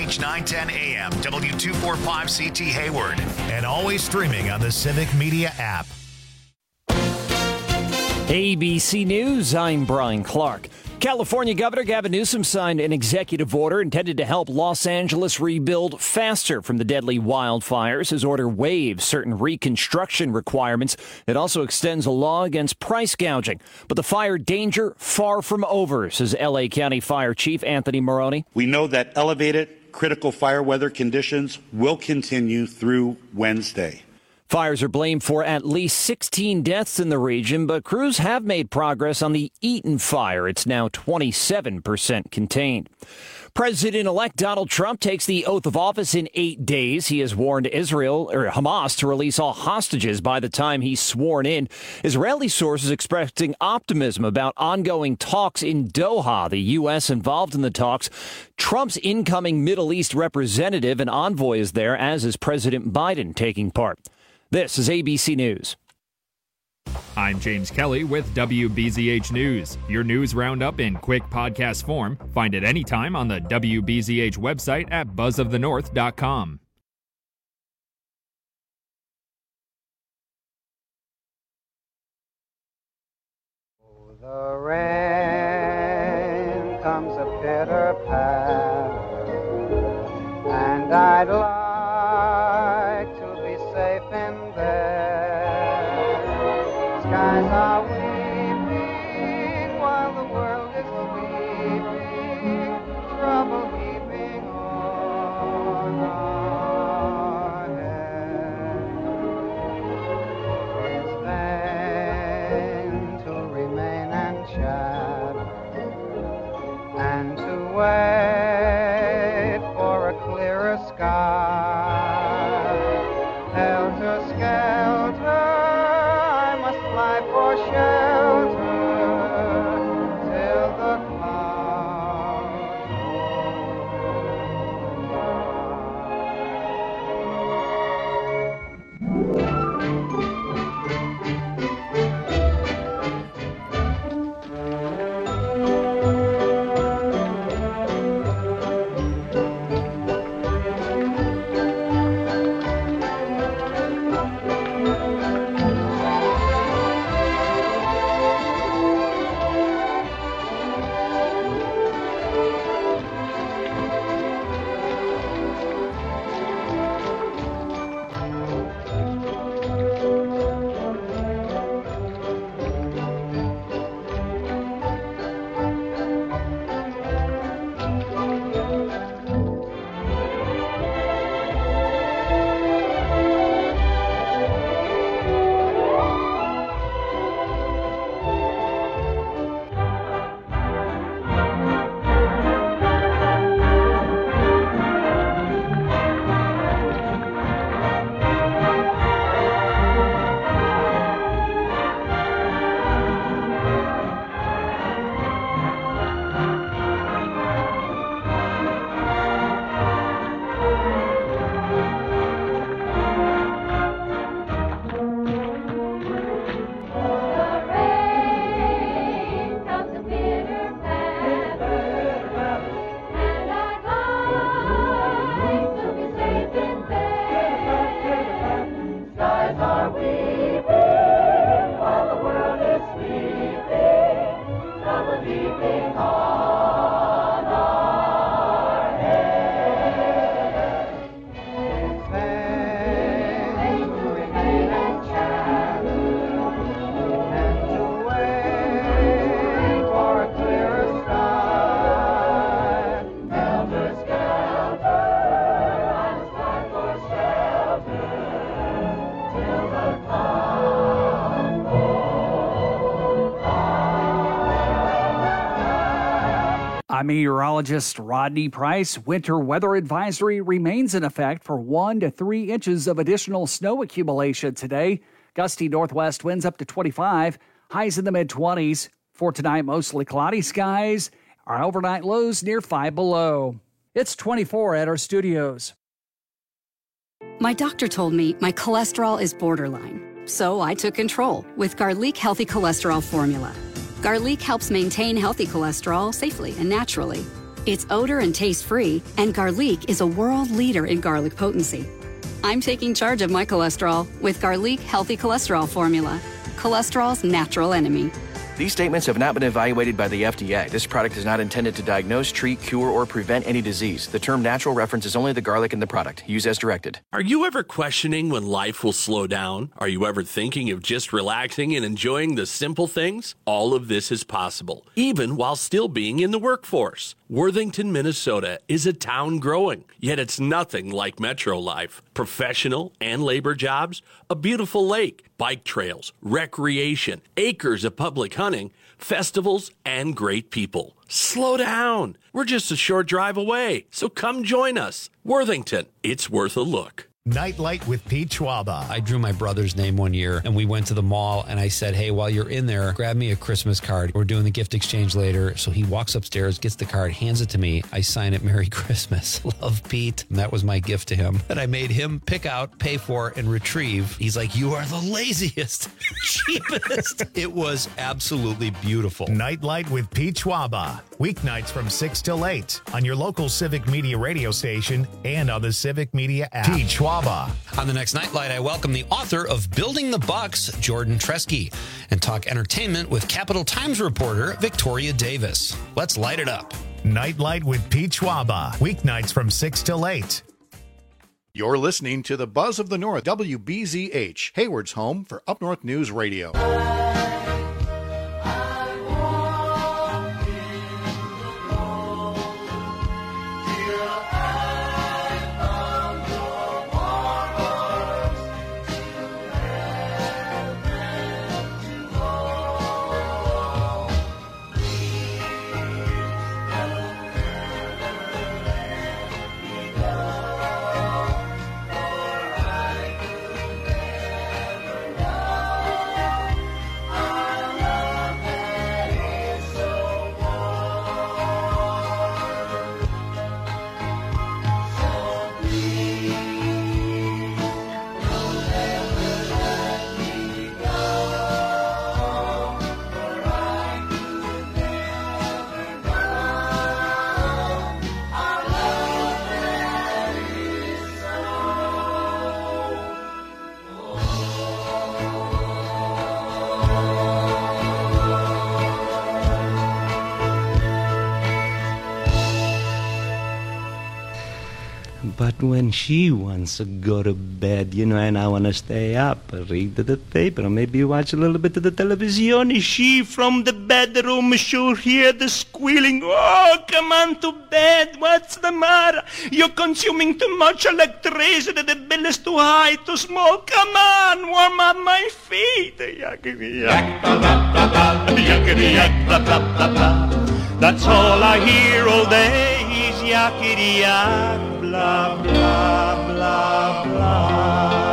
KFH 910 AM, W245CT Hayward, and always streaming on the Civic Media app. ABC News, I'm Brian Clark. California Governor Gavin Newsom signed an executive order intended to help Los Angeles rebuild faster from the deadly wildfires. His order waives certain reconstruction requirements. It also extends a law against price gouging. But the fire danger far from over, says L.A. County Fire Chief Anthony Maroney. We know that elevated critical fire weather conditions will continue through Wednesday. Fires are blamed for at least 16 deaths in the region, but crews have made progress on the Eaton fire. It's now 27% contained. President-elect Donald Trump takes the oath of office in 8 days. He has warned Hamas to release all hostages by the time he's sworn in. Israeli sources expressing optimism about ongoing talks in Doha, the U.S. involved in the talks. Trump's incoming Middle East representative and envoy is there, as is President Biden taking part. This is ABC News. I'm James Kelly with WBZH News. Your news roundup in quick podcast form. Find it anytime on the WBZH website at buzzofthenorth.com. The rain comes a pitter-patter, and I'd like to be safe in bed. Skies are weeping while the world is sleeping, trouble heaping on our heads. It's vain to remain and chatter, and to wait for a clearer sky. Helter-skelter, I must fly for shelter till the clouds I'm meteorologist Rodney Price. Winter weather advisory remains in effect for 1 to 3 inches of additional snow accumulation today. Gusty northwest winds up to 25, highs in the mid-20s. For tonight, mostly cloudy skies. Our overnight lows near 5 below. It's 24 at our studios. My doctor told me my cholesterol is borderline, so I took control with Garlic Healthy Cholesterol Formula. Garlic helps maintain healthy cholesterol safely and naturally. It's odor and taste-free, and Garlic is a world leader in garlic potency. I'm taking charge of my cholesterol with Garlic Healthy Cholesterol Formula, cholesterol's natural enemy. These statements have not been evaluated by the FDA. This product is not intended to diagnose, treat, cure, or prevent any disease. The term natural references only the garlic in the product. Use as directed. Are you ever questioning when life will slow down? Are you ever thinking of just relaxing and enjoying the simple things? All of this is possible, even while still being in the workforce. Worthington, Minnesota is a town growing, yet it's nothing like metro life. Professional and labor jobs, a beautiful lake, bike trails, recreation, acres of public hunting, festivals, and great people. Slow down. We're just a short drive away, so come join us. Worthington, it's worth a look. Nightlight with Pete Schwaba. I drew my brother's name one year, and we went to the mall, and I said, hey, while you're in there, grab me a Christmas card. We're doing the gift exchange later. So he walks upstairs, gets the card, hands it to me. I sign it, Merry Christmas. Love, Pete. And that was my gift to him. And I made him pick out, pay for, and retrieve. He's like, you are the laziest, cheapest. It was absolutely beautiful. Nightlight with Pete Schwaba. Weeknights from 6 till 8 on your local Civic Media radio station and on the Civic Media app. Pete Schwaba. On the next Nightlight, I welcome the author of Building the Bucks, Jordan Tresky, and talk entertainment with Capital Times reporter Victoria Davis. Let's light it up. Nightlight with Pete Schwaba. Weeknights from 6 till 8. You're listening to the Buzz of the North, WBZH, Hayward's home for Up North News Radio. But when she wants to go to bed, and I want to stay up, read the paper, or maybe watch a little bit of the television, she from the bedroom sure hear the squealing. Oh, come on to bed. What's the matter? You're consuming too much electricity. The bill is too high, too small. Come on, warm up my feet. Yakety yak, blah, blah, blah, blah. Yakety yak, blah, blah, blah, blah. That's all I hear all day is yakety yak. Blah, blah, blah, blah.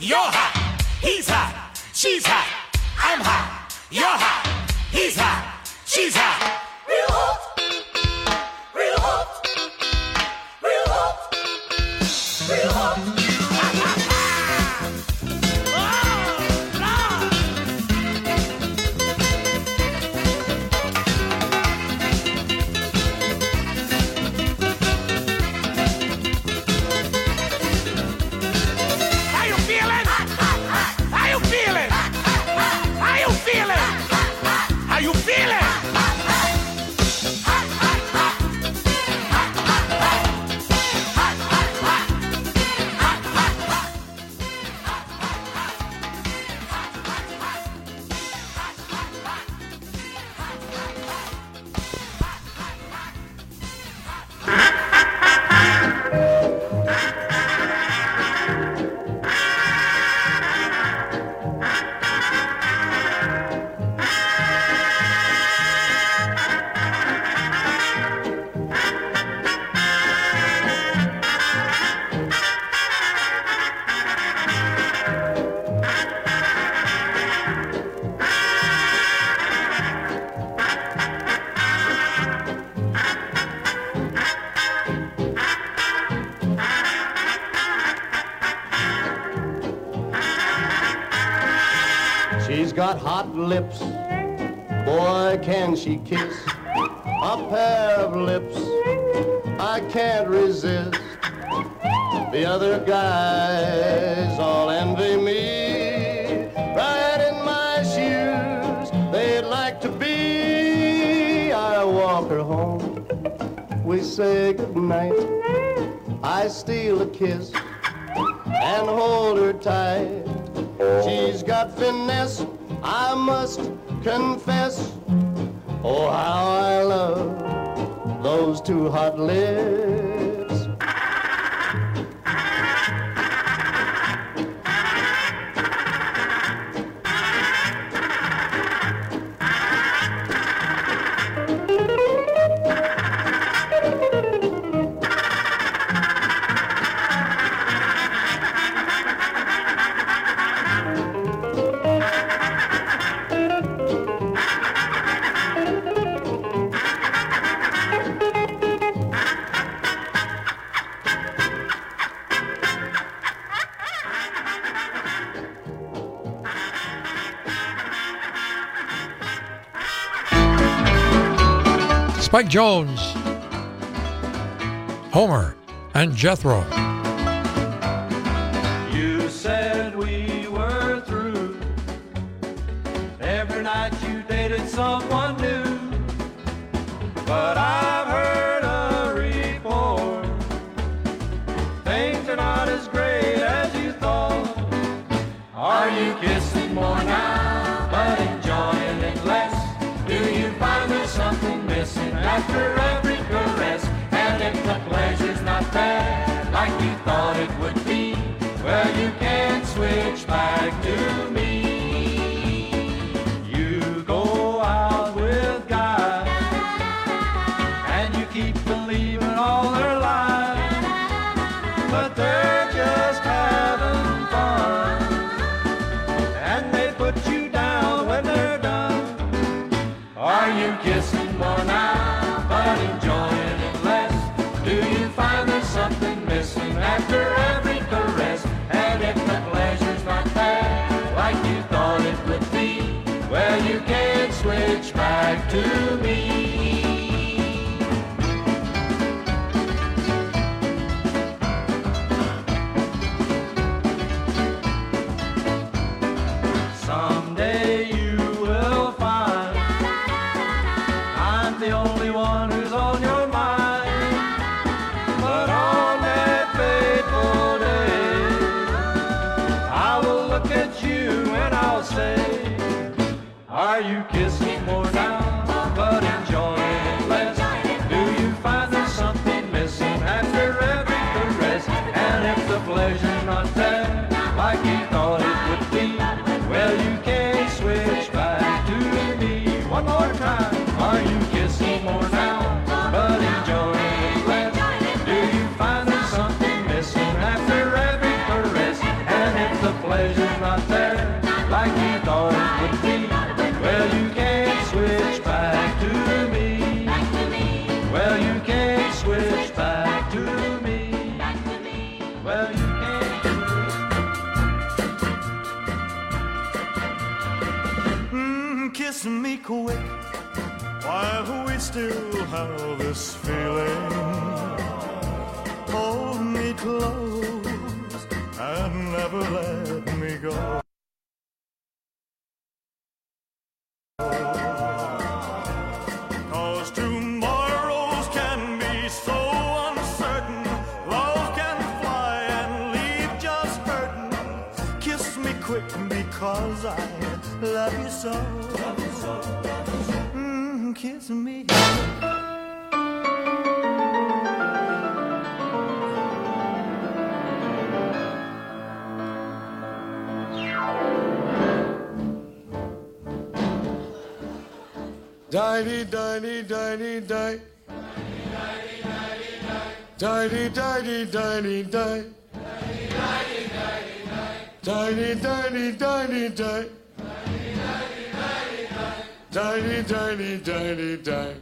You're hot. He's hot. She's hot. I'm hot. You're hot. He's hot. She's hot. Real hot. Real hot. Real hot. Real hot. Got hot lips, boy can she kiss, a pair of lips I can't resist. The other guys all envy me, right in my shoes they'd like to be. I walk her home, we say goodnight, I steal a kiss and hold her tight. She's got finesse, I must confess. Oh, how I love those two hot lips. Spike Jones, Homer, and Jethro. You said we were through. Every night you dated someone new. But I've heard a report. Things are not as great as you thought. Are you kissing more now, but enjoying it less? Do you find there's something missing after every caress? And if the pleasure's not there like you thought it would be, well, you can switch back to me. You go out with guys and you keep believing all their lies, but they're just having fun and they put you down when they're done. Are you kissing more now, but enjoying it less? Do you find there's something missing after every caress? And if the pleasure's not there like you thought it would be, well, you can switch back to me. Someday you will find I'm the only one who's on your mind. But on that fateful day, I will look at you and I'll say, are you kissing more now, but enjoying it less? Do you find there's something missing after every caress? And if the pleasure's not there like you thought it would be, well, you can switch back to me. One more time. Are you kissing more now, but enjoying it less? Do you find there's something missing after every caress? And if the pleasure's not there like you thought it would be. Well, you can't switch back to me. Well, you can't switch back to me. Well, you can't. Kiss me quick while we still have this feeling. Hold me close and never let me go. 'Cause tomorrows can be so uncertain. Love can fly and leave just hurting. Kiss me quick because I love you so. Kiss me. Die-dee, die-dee, die-dee, die. Die-dee, die-dee, die-dee, die. Die-dee, die-dee, die-dee, die. Die-dee, die-dee, die-dee, die.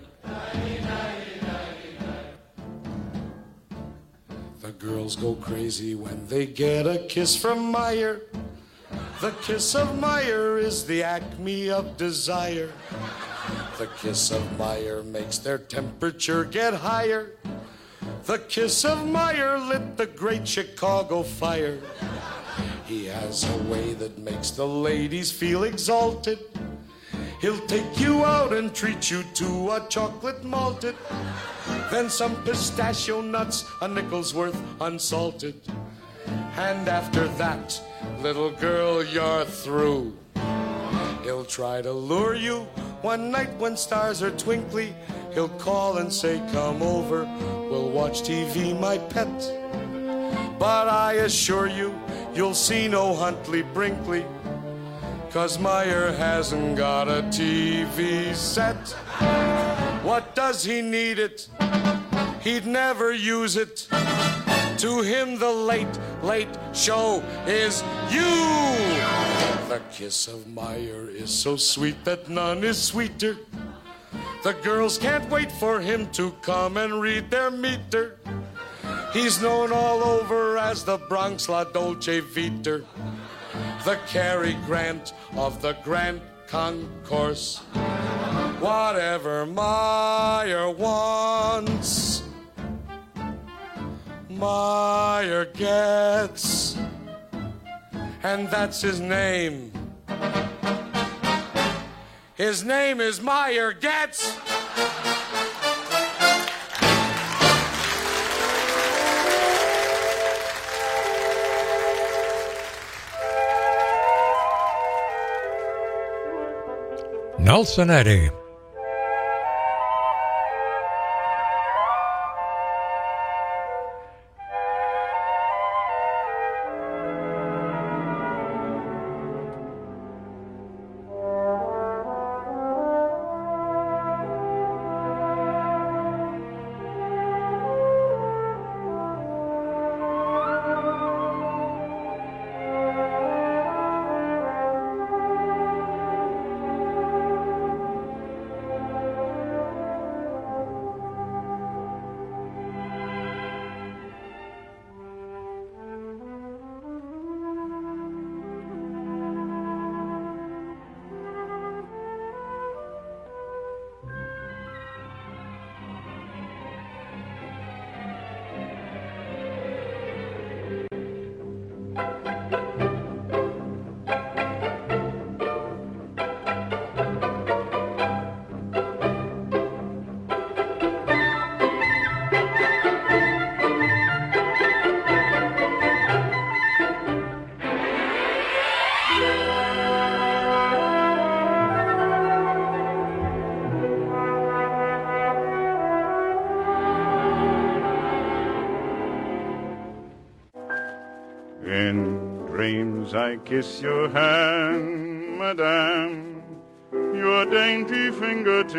The girls go crazy when they get a kiss from Meyer. The kiss of Meyer is the acme of desire. The kiss of Meyer makes their temperature get higher. The kiss of Meyer lit the great Chicago fire. He has a way that makes the ladies feel exalted. He'll take you out and treat you to a chocolate malted. Then some pistachio nuts, a nickel's worth unsalted. And after that, little girl, you're through. He'll try to lure you one night when stars are twinkly. He'll call and say, come over, we'll watch TV, my pet. But I assure you, you'll see no Huntley Brinkley, 'cause Meyer hasn't got a TV set. What does he need it? He'd never use it. To him the late, late show is you. The kiss of Meyer is so sweet that none is sweeter. The girls can't wait for him to come and read their meter. He's known all over as the Bronx La Dolce Vita, the Cary Grant of the Grand Concourse. Whatever Meyer wants, Meyer gets, and that's his name. His name is Meyer Getz. Nelson Eddy. In dreams I kiss your hand, madame, your dainty fingertips.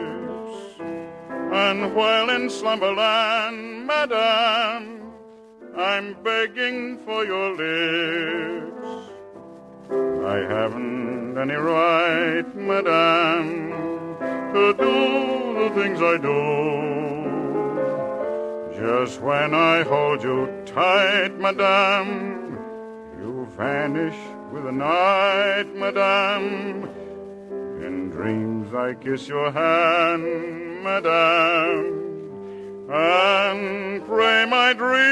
And while in slumberland, madame, I'm begging for your lips. I haven't any right, madame, to do the things I do. Just when I hold you tight, madame, you vanish with the night, madame. In dreams I kiss your hand, madame, and pray my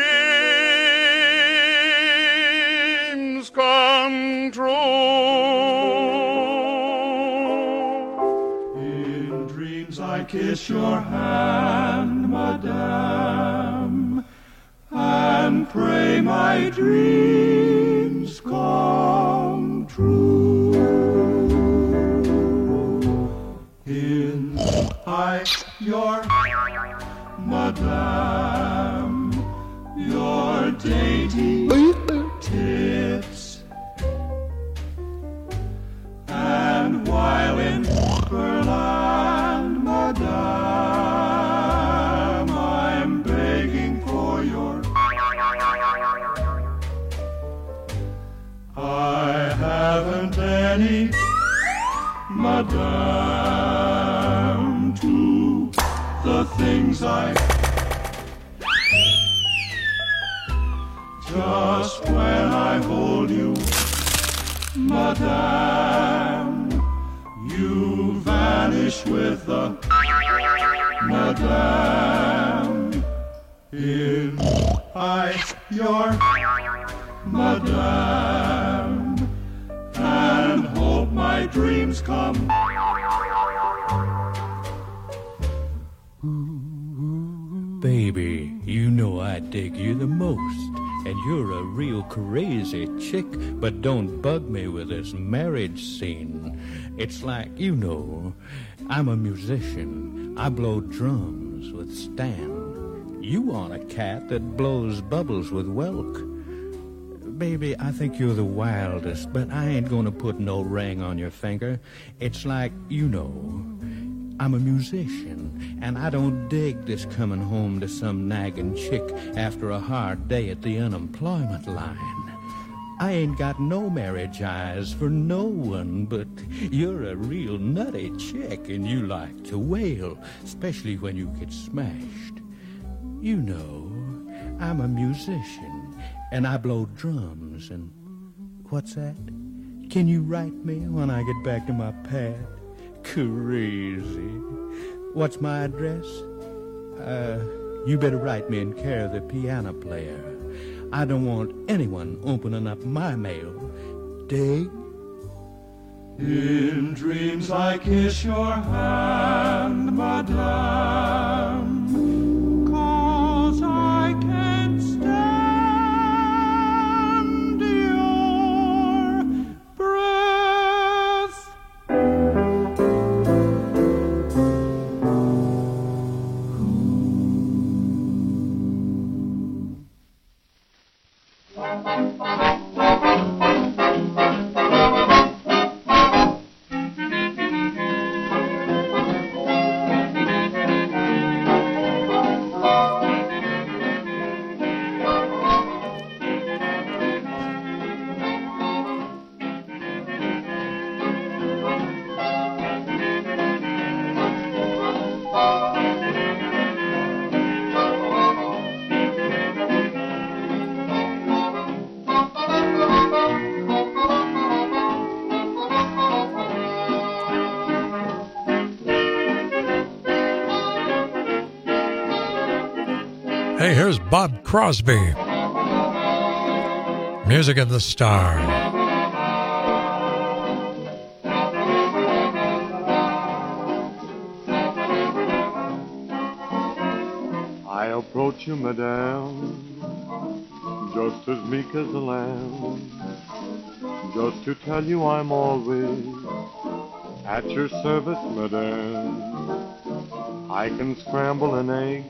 dreams come true. In dreams I kiss your hand, madame, and pray my dreams come true. In your madame, your dainty tips, and while in Furland, madame, I'm begging for your. I haven't any, madame, to the things I. Just when I hold you, madame, you vanish with the madame. In your madame, and hope my dreams come. Baby, you know I dig you the most, and you're a real crazy chick, but don't bug me with this marriage scene. It's like, you know, I'm a musician. I blow drums with Stan. You want a cat that blows bubbles with Welk. Baby, I think you're the wildest, but I ain't gonna put no ring on your finger. It's like, you know, I'm a musician, and I don't dig this coming home to some nagging chick after a hard day at the unemployment line. I ain't got no marriage eyes for no one, but you're a real nutty chick, and you like to wail, especially when you get smashed. You know, I'm a musician, and I blow drums, and what's that? Can you write me when I get back to my pad? Crazy. What's my address? You better write me in care of the piano player. I don't want anyone opening up my mail. Dig? In dreams I kiss your hand, madame, 'cause I can't stand your breath. Hey, here's Bob Crosby. Music of the Star. I approach you, madame, just as meek as a lamb, just to tell you I'm always at your service, madame. I can scramble an egg,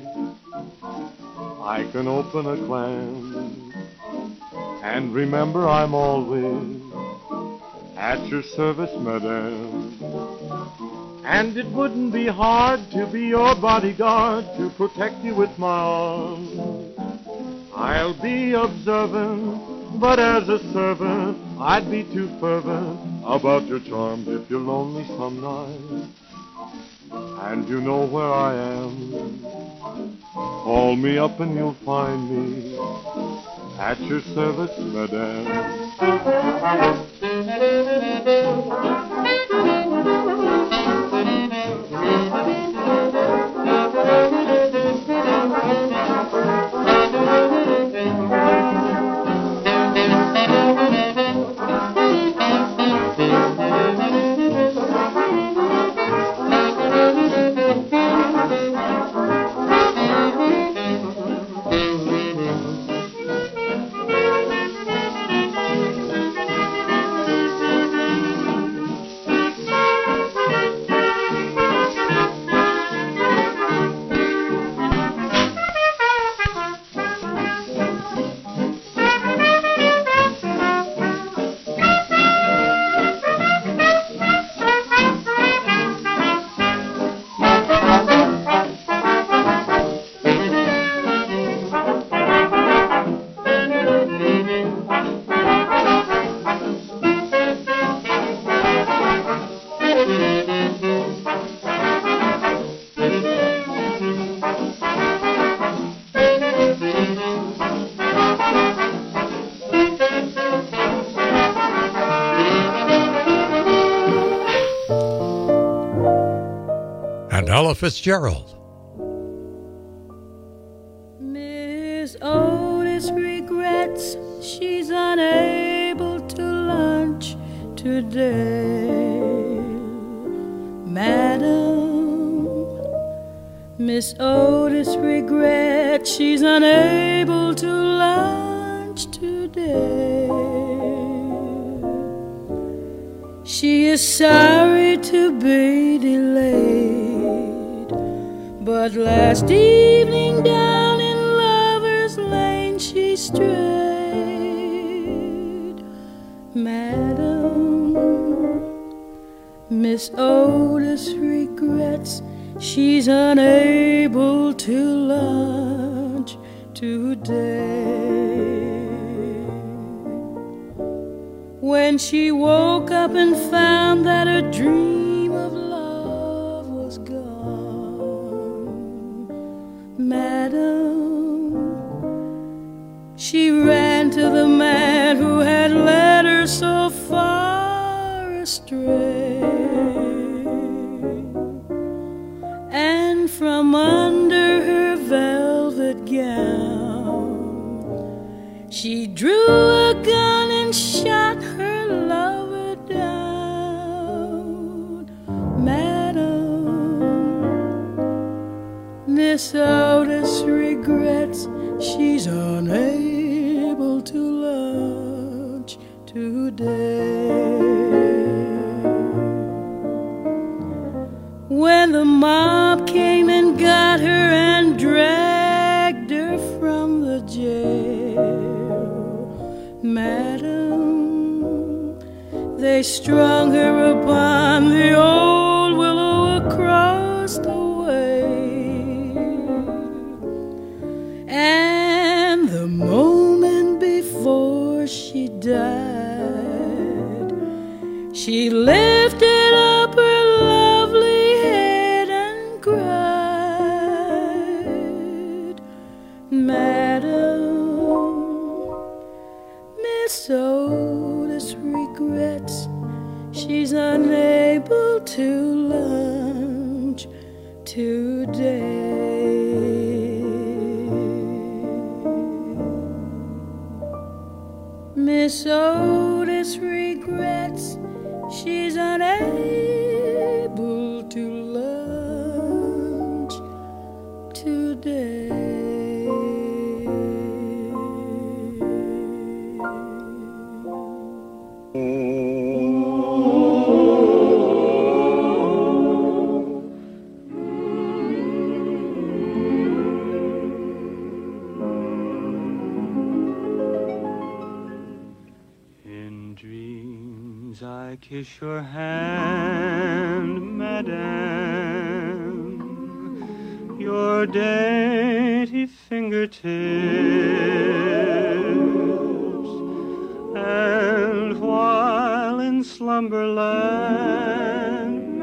I can open a clam, and remember I'm always at your service, madame. And it wouldn't be hard to be your bodyguard, to protect you with my arms. I'll be observant, but as a servant, I'd be too fervent about your charms if you're lonely some night. And you know where I am. Call me up and you'll find me at your service, madame. Ella Fitzgerald. Miss Otis regrets she's unable to lunch today. Madam, Miss Otis regrets she's unable to lunch today. She is sorry to be delayed, but last evening down in Lover's Lane she strayed. Madam, Miss Otis regrets she's unable to lunch today. When she woke up and found that her dream of love was gone, Madam, she ran to the man who had led her so far astray. And from under her velvet gown, she drew a gun and shot her lover down. Madam, Miss Otis regrets she's unable to lunch today. When the mob came and got her and dragged her from the jail, Madam, they strung her upon the old willow across the way. And the moment before she died, she lifted up her lovely head and cried. Madam, Miss Otis regrets she's unable to lunch today. Miss Otis regrets she's unable to lunch today. In dreams I kiss your hand, Madame. your dainty fingertips, and while in slumberland,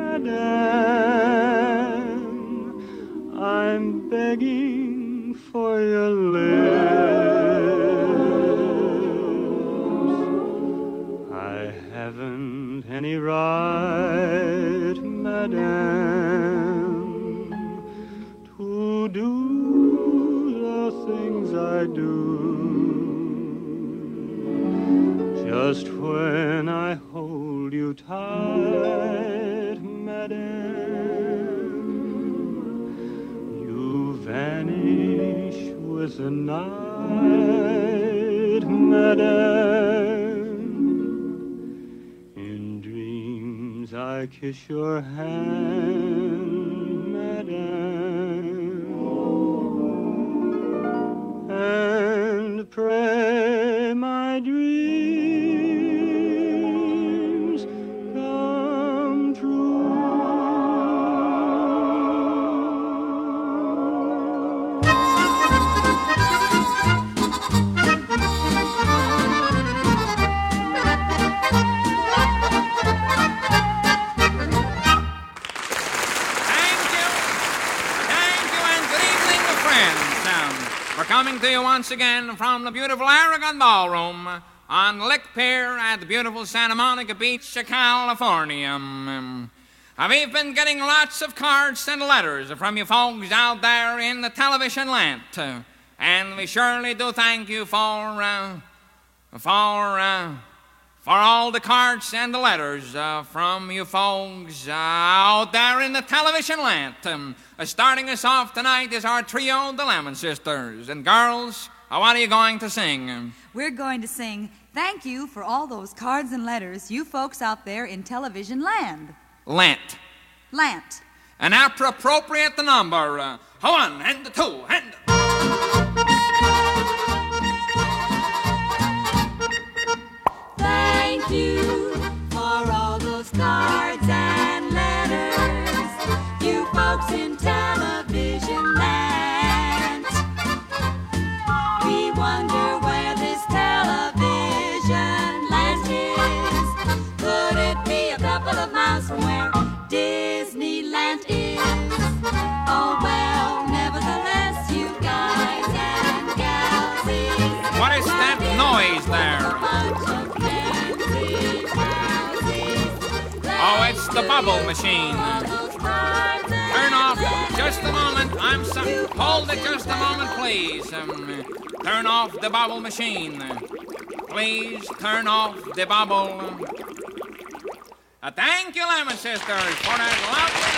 madame, I'm begging for your lips. I haven't any right, madame, to do the things I do. Just when I hold you tight, madame, you vanish with the night, madame. In dreams I kiss your hand, madame, and pray my dreams come true. We're coming to you once again from the beautiful Aragon Ballroom on Lick Pier at the beautiful Santa Monica Beach, California. We've been getting lots of cards and letters from you folks out there in the television land, and we surely do thank you for all the cards and the letters from you folks out there in the television land. Starting us off tonight is our trio, the Lemon Sisters. And girls, what are you going to sing? We're going to sing thank you for all those cards and letters, you folks out there in television land. Lant. An appropriate number. 1 and 2 and... Thank you for all those cards and letters, you folks in television land. We wonder where this television land is. Could it be a couple of miles from where Disneyland is? Oh well, nevertheless, you guys and gals. What is that noise there? Oh, it's the bubble machine. Turn off just a moment. Hold it just a moment, please. Turn off the bubble machine. Please turn off the bubble. Thank you, Lemon Sisters, for that lovely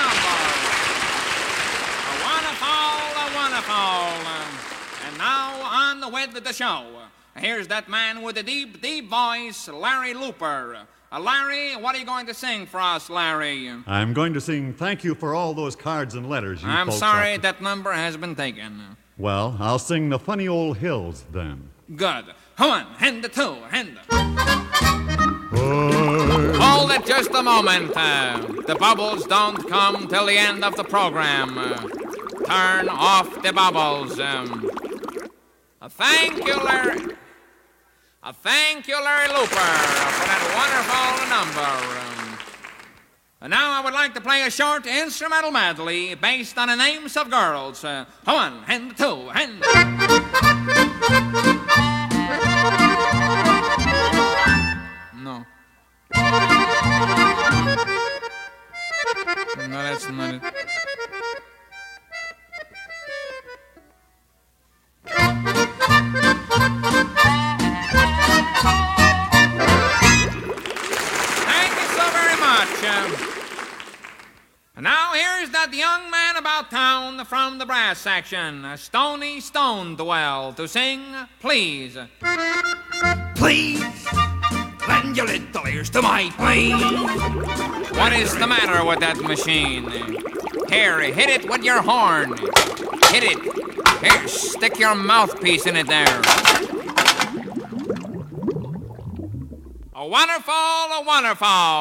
number. A wonderful. And now on with the show. Here's that man with the deep, deep voice, Larry Looper. Larry, what are you going to sing for us, Larry? I'm going to sing thank you for all those cards and letters you I'm folks sorry that number has been taken. Well, I'll sing the Funny Old Hills then. Good. 1 and 2 and... Hold it just a moment. The bubbles don't come till the end of the program. Turn off the bubbles. Thank you, Larry. Thank you, Larry Looper, for that wonderful number. And now I would like to play a short instrumental medley based on the names of girls. 1 and 2 and... No. No, that's not it. Now here's that young man about town from the brass section, Stony Stonedwell, to sing Please. Please, lend your little ears to my plea. What is the matter with that machine? Here, hit it with your horn. Hit it. Here, stick your mouthpiece in it there. A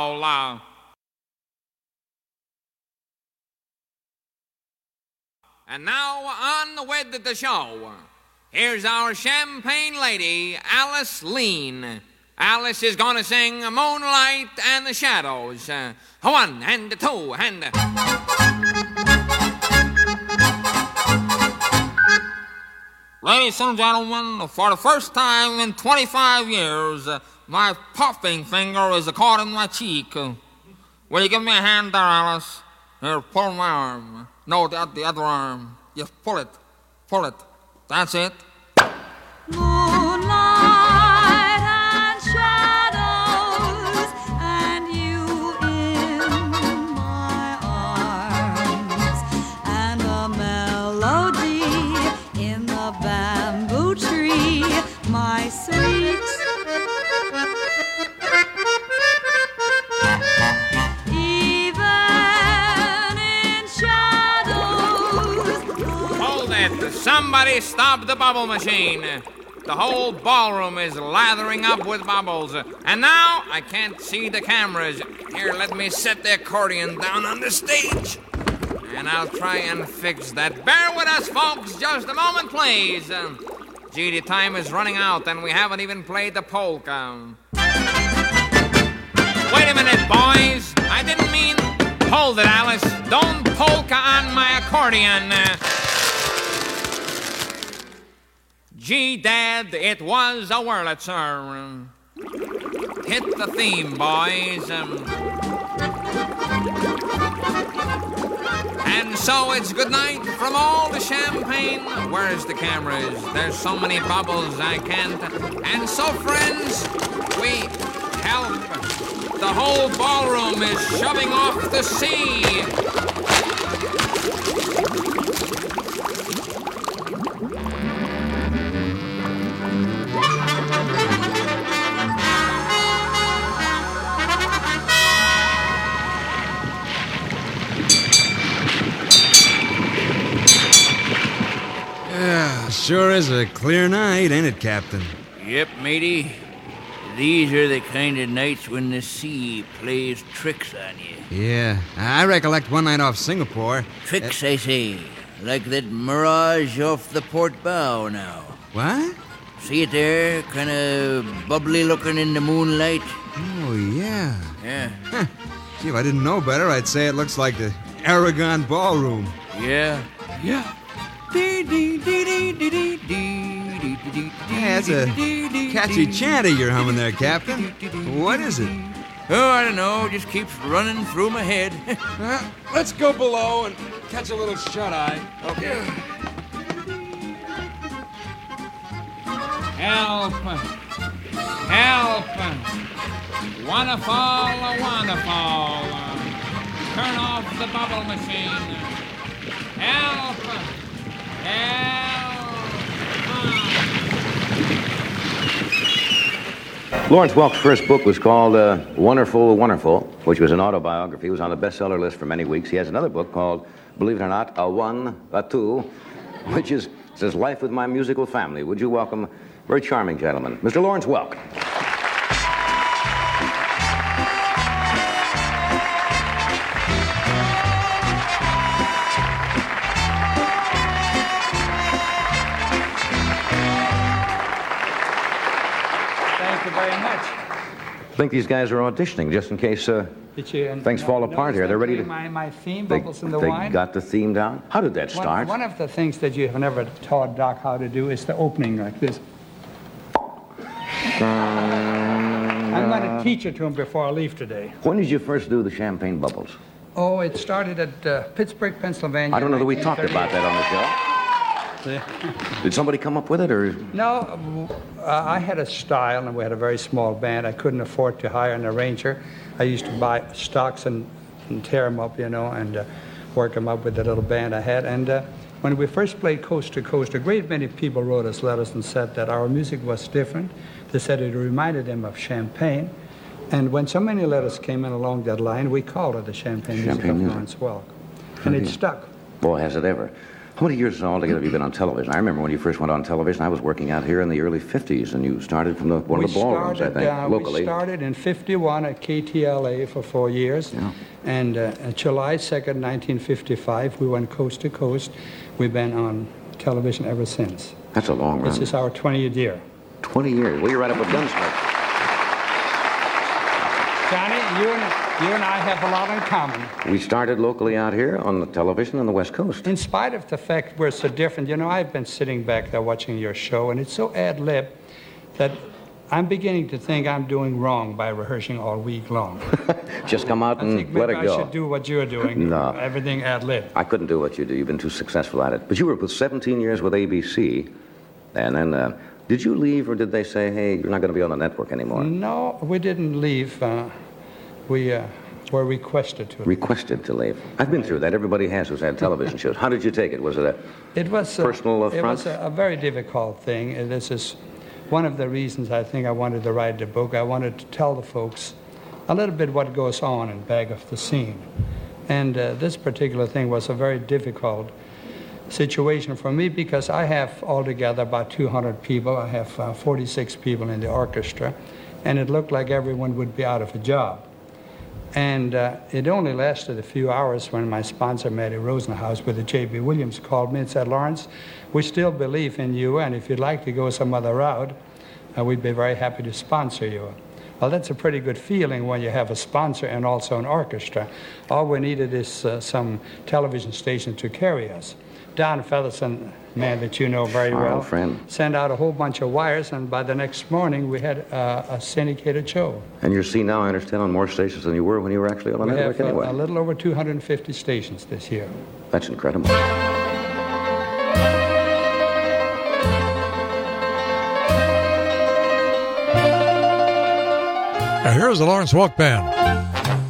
wonderful. And now on with the show. Here's our champagne lady, Alice Lean. Alice is gonna sing Moonlight and the Shadows. One and two and... Ladies and gentlemen, for the first time in 25 years, my puffing finger is caught in my cheek. Will you give me a hand there, Alice? Here, pull my arm. No, the other arm. Just pull it. Pull it. That's it. Moonlight and shadows, and you in my arms, and a melody in the bamboo tree, my sweet. Even in shadows. Hold it. Somebody stop the bubble machine. The whole ballroom is lathering up with bubbles. And now I can't see the cameras. Here, let me set the accordion down on the stage. And I'll try and fix that. Bear with us, folks. Just a moment, please. Gee, the time is running out and we haven't even played the polka. Wait a minute, boys. I didn't mean... Hold it, Alice. Don't polka on my accordion. Gee, Dad, it was a Wurlitzer. Hit the theme, boys. And so it's good night from all the champagne. Where's the cameras? There's so many bubbles I can't. And so, friends, we help. The whole ballroom is shoving off the sea. Yeah, sure is a clear night, ain't it, Captain? Yep, matey. These are the kind of nights when the sea plays tricks on you. Yeah, I recollect one night off Singapore. Tricks, I say. Like that mirage off the port bow now. What? See it there? Kind of bubbly looking in the moonlight. Oh, yeah. Yeah. Huh. Gee, if I didn't know better, I'd say it looks like the Aragon Ballroom. Yeah. Yeah. Yeah, that's a catchy chant you're humming there, Captain. What is it? Oh, I don't know. Just keeps running through my head. Let's go below and catch a little shut-eye. Okay. Help! Help! Wanna fall, wanna fall. Turn off the bubble machine. Help! Lawrence Welk's first book was called Wonderful, Wonderful, which was an autobiography. It was on the bestseller list for many weeks. He has another book called, believe it or not, A One, A Two, which says Life with My Musical Family. Would you welcome a very charming gentleman, Mr. Lawrence Welk. I think these guys are auditioning just in case things fall apart here. They're ready to... My theme, Bubbles in the They Wine. got the theme down? How did that start? One of the things that you have never taught Doc how to do is the opening like this. I'm going to teach it to him before I leave today. When did you first do the Champagne Bubbles? Oh, it started at Pittsburgh, Pennsylvania. I don't know that we talked about that on the show. Did somebody come up with it, or...? No, I had a style, and we had a very small band. I couldn't afford to hire an arranger. I used to buy stocks and tear them up, and work them up with the little band I had. And when we first played Coast to Coast, a great many people wrote us letters and said that our music was different. They said it reminded them of Champagne. And when so many letters came in along that line, we called it the Champagne music of Lawrence Welk. And it stuck. Boy, has it ever. How many years altogether have you been on television? I remember when you first went on television, I was working out here in the early 50s, and you started from one of the ballrooms, I think, locally. We started in 51 at KTLA for 4 years. Yeah. And July 2nd, 1955, we went coast to coast. We've been on television ever since. That's a long run. This is our 20th year. 20 years. Well, you're right up with Gunsmoke. Johnny, you and I have a lot in common. We started locally out here on the television on the West Coast. In spite of the fact we're so different, you know, I've been sitting back there watching your show, and it's so ad-lib that I'm beginning to think I'm doing wrong by rehearsing all week long. Just come out and let it go. I should do what you're doing. No. Everything ad-lib. I couldn't do what you do. You've been too successful at it. But you were with 17 years with ABC, and then did you leave, or did they say, hey, you're not going to be on the network anymore? No, we didn't leave. We were requested to leave. Requested to leave. I've been through that. Everybody has who's had television shows. How did you take it? Was it a personal affront? It was a very difficult thing. This is one of the reasons I think I wanted to write the book. I wanted to tell the folks a little bit what goes on in back of the scene. And this particular thing was a very difficult situation for me because I have altogether about 200 people. I have 46 people in the orchestra, and it looked like everyone would be out of a job. And it only lasted a few hours when my sponsor, Matty Rosenhaus, with the J.B. Williams, called me and said, Lawrence, we still believe in you, and if you'd like to go some other route, we'd be very happy to sponsor you. Well, that's a pretty good feeling when you have a sponsor and also an orchestra. All we needed is some television station to carry us. Don Featherson, man that you know very well, friend, sent out a whole bunch of wires, and by the next morning we had a syndicated show. And you're seen now, I understand, on more stations than you were when you were actually on the network anyway. We have a little over 250 stations this year. That's incredible. And here's the Lawrence Welk Band.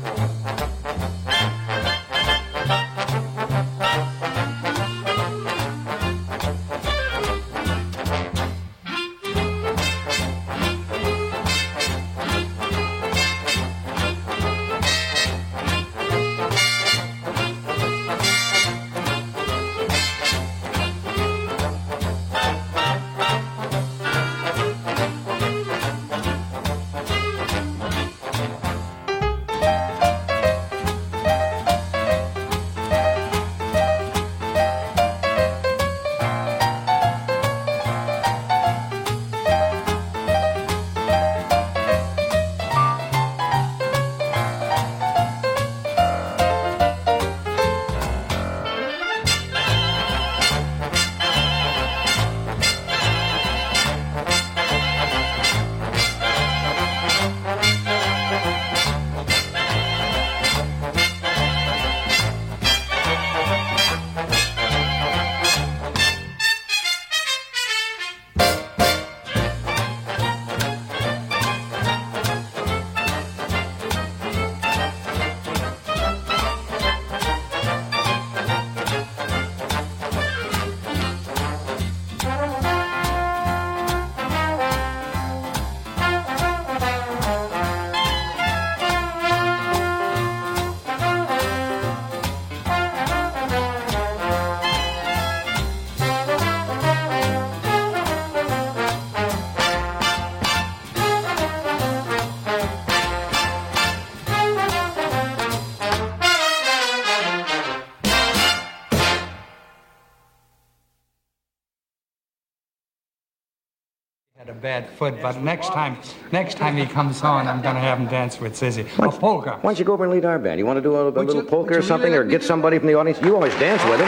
Had a bad foot, but next time he comes on, I'm going to have him dance with Sizzy. A polka. Why don't you go over and lead our band? You want to do a little polka or something, or get somebody from the audience? You always dance with him.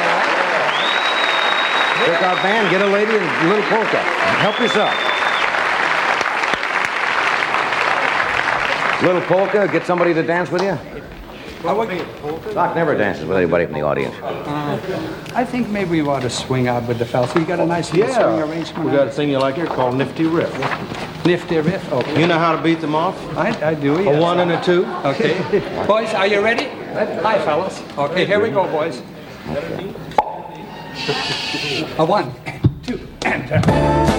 Take our band, get a lady, and a little polka. Help yourself. Little polka, get somebody to dance with you. Doc never dances with anybody from the audience. I think maybe we ought to swing out with the fellas. You got a nice little swing arrangement? We got a thing you like here called Nifty Riff. Nifty Riff? Okay. You know how to beat them off? I do, yes. A 1 and a 2. Okay. Boys, are you ready? Hi, fellas. Okay, here we go, boys. A 1, 2, and...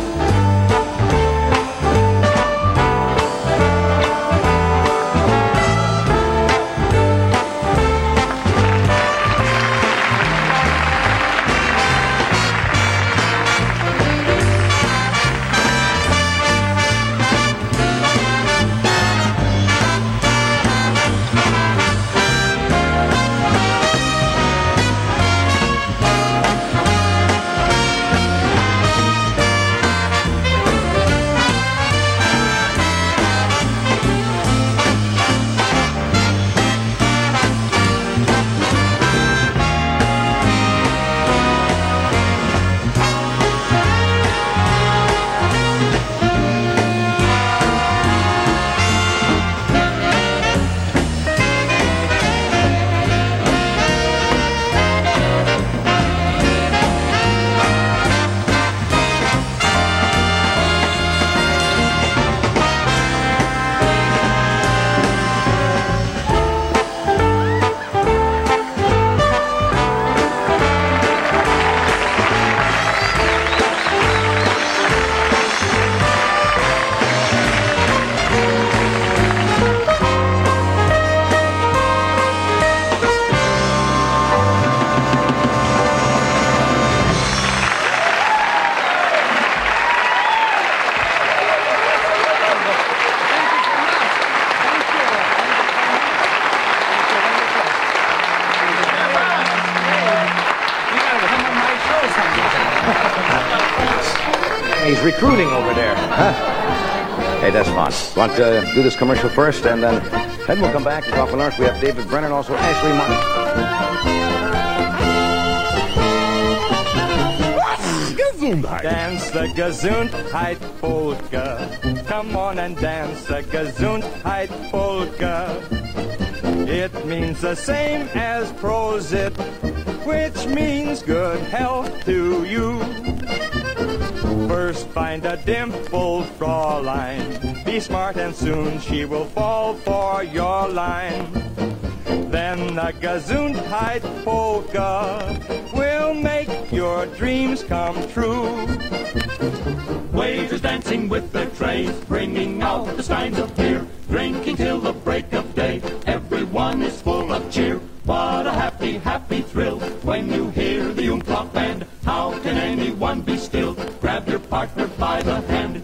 recruiting over there. Huh? Hey, that's fun. Want to do this commercial first, and then we'll come back and talk with Lawrence. We have David Brennan, also Ashley Martin. Dance the Gesundheit polka. Come on and dance the Gesundheit polka. It means the same as Prosit, which means good health to you. First find a dimpled Fraulein. Be smart and soon she will fall for your line. Then the Gesundheit polka will make your dreams come true. Waiters dancing with their trays, bringing out the steins of beer, drinking till the break of day. Everyone is full of cheer. What a happy, happy thrill when you hear the Umklok band. How can anyone be still? Grab your partner by the hand.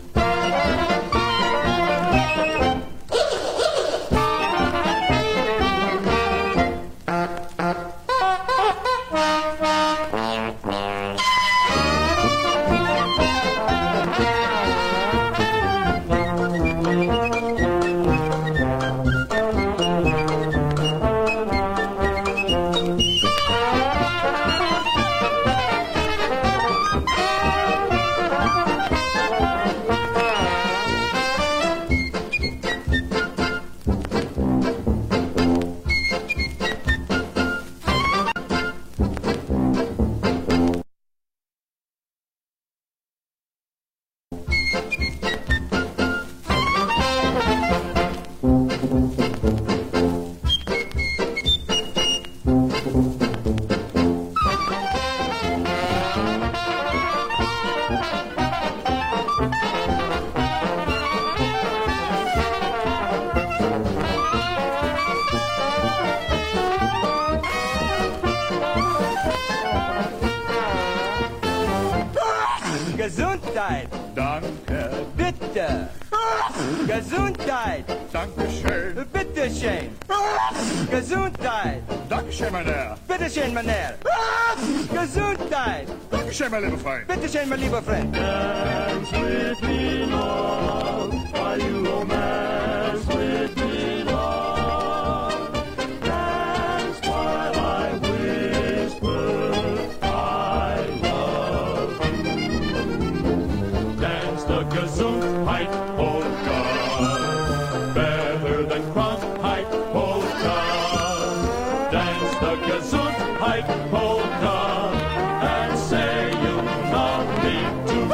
Gesundheit. Danke. Bitte. Gesundheit. Dankeschön. Bitteschön. Gesundheit. Dankeschön, mein Herr. Bitteschön, mein Herr. Gesundheit. Dankeschön, mein lieber Freund. Bitteschön, mein lieber Freund. Dance with me, Lord, while you romance with me, Lord. Dance while I whisper I love you. Dance the Gesundheit polka, better than Krankheit polka. Dance the Gesundheit polka, and say you love me too.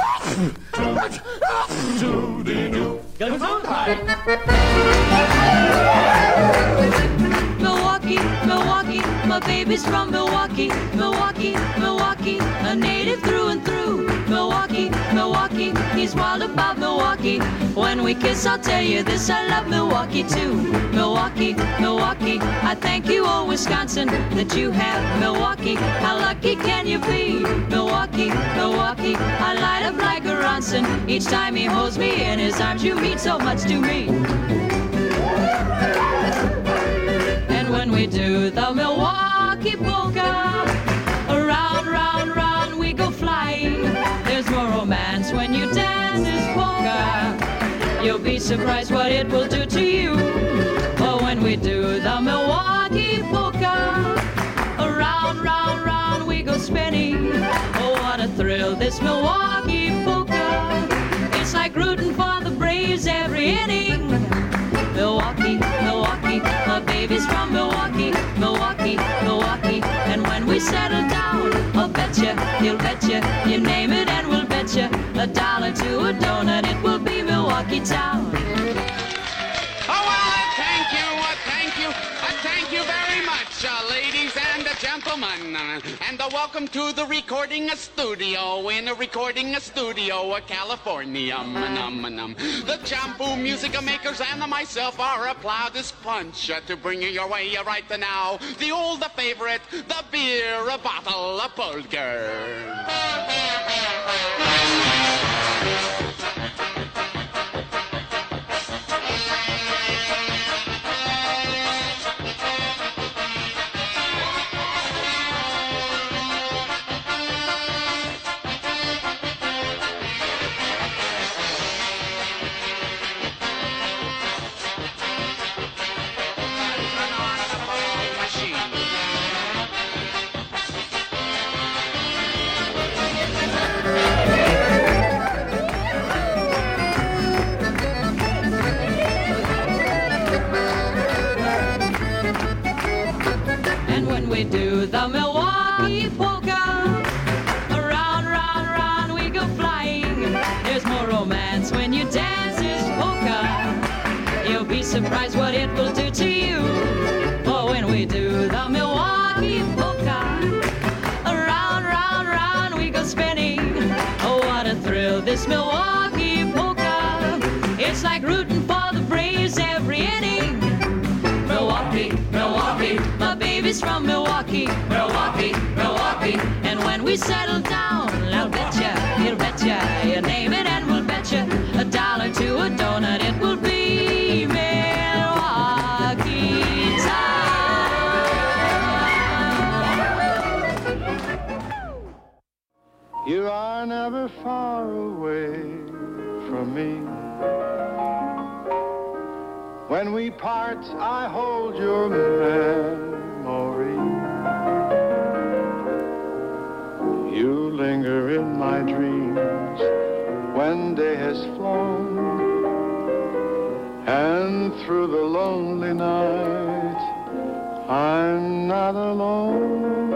To the new Gesundheit. Milwaukee, Milwaukee, my baby's from Milwaukee, Milwaukee, Milwaukee, a native through and through. Milwaukee, Milwaukee, he's wild about Milwaukee. When we kiss, I'll tell you this, I love Milwaukee too. Milwaukee, Milwaukee, I thank you, oh Wisconsin, that you have Milwaukee. How lucky can you be? Milwaukee, Milwaukee, I light up like a Ronson. Each time he holds me in his arms, you mean so much to me. And when we do the Milwaukee polka, around, round, round we go flying. There's more romance when you dance this polka. You'll be surprised what it will do to you. Oh, when we do the Milwaukee polka, around, round, round we go spinning. Oh, what a thrill this Milwaukee polka. It's like rooting for the Braves every inning. Milwaukee, Milwaukee, my baby's from Milwaukee, Milwaukee, Milwaukee. And when we settle down, I'll betcha, he'll betcha, you name it and we'll betcha. $1 to a donut, it will be Milwaukee town. Oh, well, thank you very much, ladies and gentlemen. And welcome to the recording studio in a recording studio, California. The Jambu music makers and myself are a proudest punch to bring your way right now the old favorite, the beer bottle polka. when we do the Milwaukee polka. Round, round, round we go flying. There's more romance when you dance this polka. You'll be surprised what it will do to you. Oh, when we do the Milwaukee polka. Round, round, round we go spinning. Oh, what a thrill this Milwaukee polka. It's like rooting for the Braves every inning. Milwaukee, Milwaukee, my baby's from Milwaukee. Milwaukee, Milwaukee, and when we settle down, I'll betcha, he'll betcha, you name it and we'll betcha $1 to a donut, it will be Milwaukee time. You are never far away from me. When we part, I hold your memory. You linger in my dreams when day has flown, and through the lonely night, I'm not alone.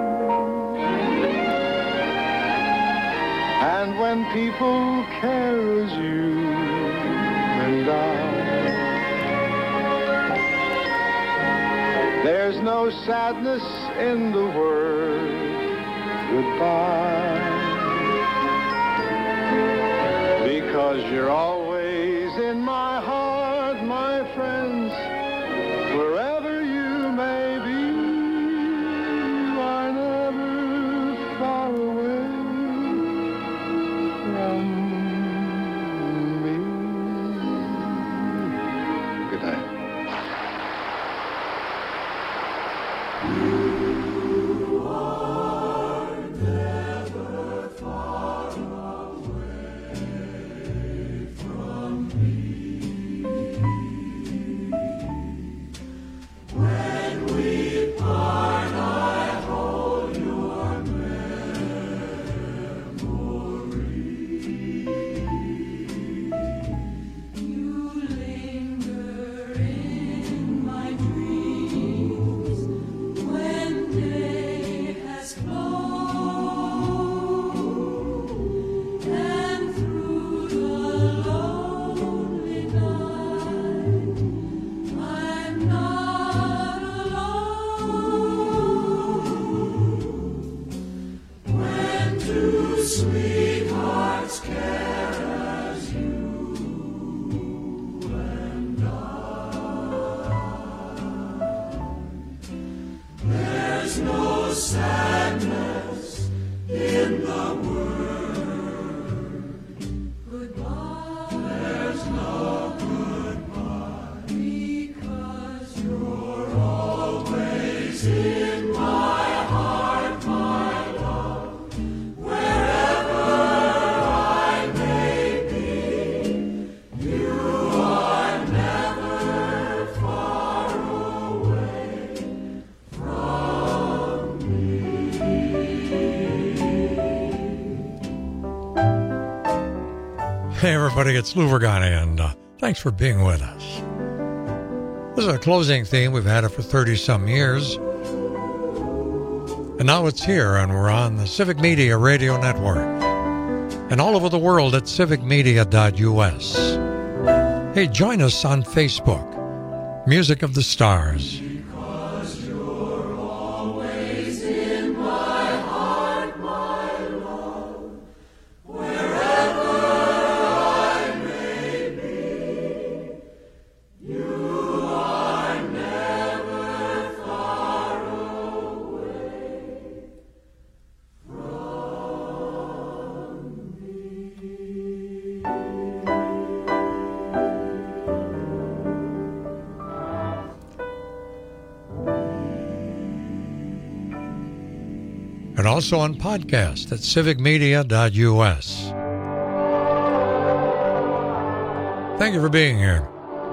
And when people care as you and there's no sadness in the word goodbye, because you're always in my heart, my friends, wherever you may be. You are never far away from me. Good night. Sweethearts care as you and I. There's no sadness in the word goodbye. There's no goodbye, because you're always in my heart, my love. Hey everybody, it's Lou Vergani, and thanks for being with us. This is a closing theme. We've had it for 30-some years. And now it's here, and we're on the Civic Media Radio Network. And all over the world at civicmedia.us. Hey, join us on Facebook. Music of the Stars. And also on podcast at civicmedia.us. Thank you for being here.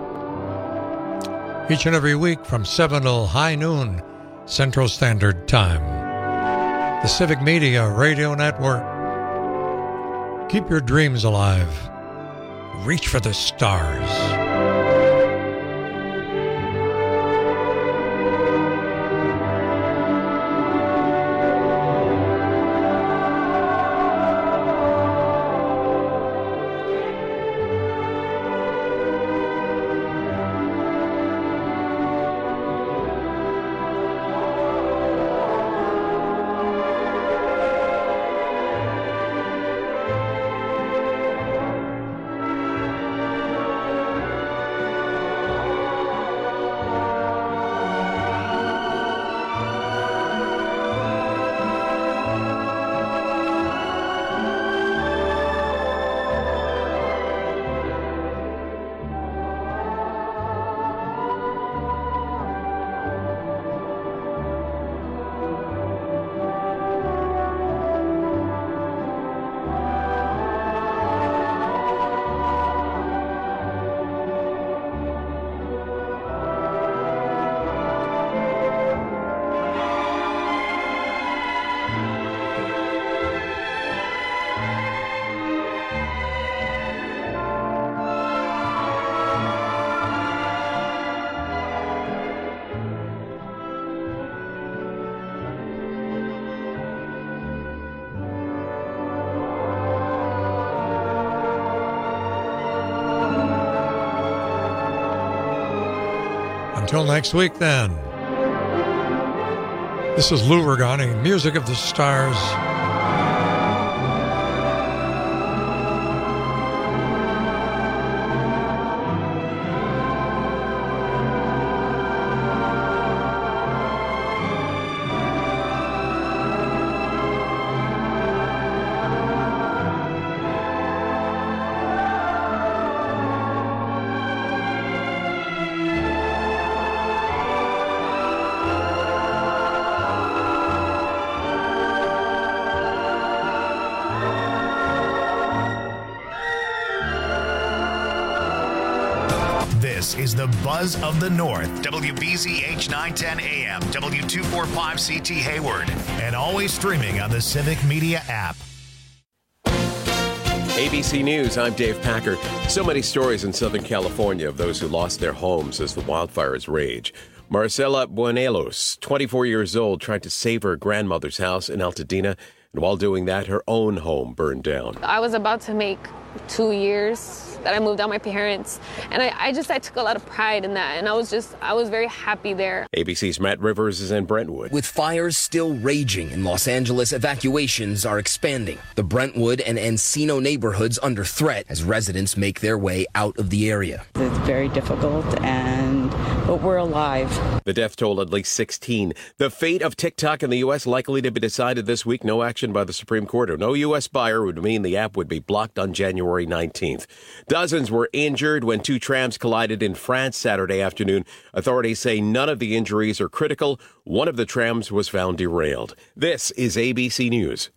Each and every week from 7 till high noon Central Standard Time. The Civic Media Radio Network. Keep your dreams alive. Reach for the stars. Until next week, then. This is Lou Regani, Music of the Stars. This is the Buzz of the North, WBZH 910 AM, W245CT Hayward, and always streaming on the Civic Media app. ABC News, I'm Dave Packer. So many stories in Southern California of those who lost their homes as the wildfires rage. Marcela Buenelos, 24 years old, tried to save her grandmother's house in Altadena, and while doing that, her own home burned down. I was about to make 2 years that I moved out my parents, and I took a lot of pride in that, and I was very happy there. ABC's Matt Rivers is in Brentwood. With fires still raging in Los Angeles, evacuations are expanding. The Brentwood and Encino neighborhoods under threat as residents make their way out of the area. It's very difficult, but we're alive. The death toll at least 16. The fate of TikTok in the U.S. likely to be decided this week. No action by the Supreme Court or no U.S. buyer would mean the app would be blocked on January 19th. Dozens were injured when two trams collided in France Saturday afternoon. Authorities say none of the injuries are critical. One of the trams was found derailed. This is ABC News.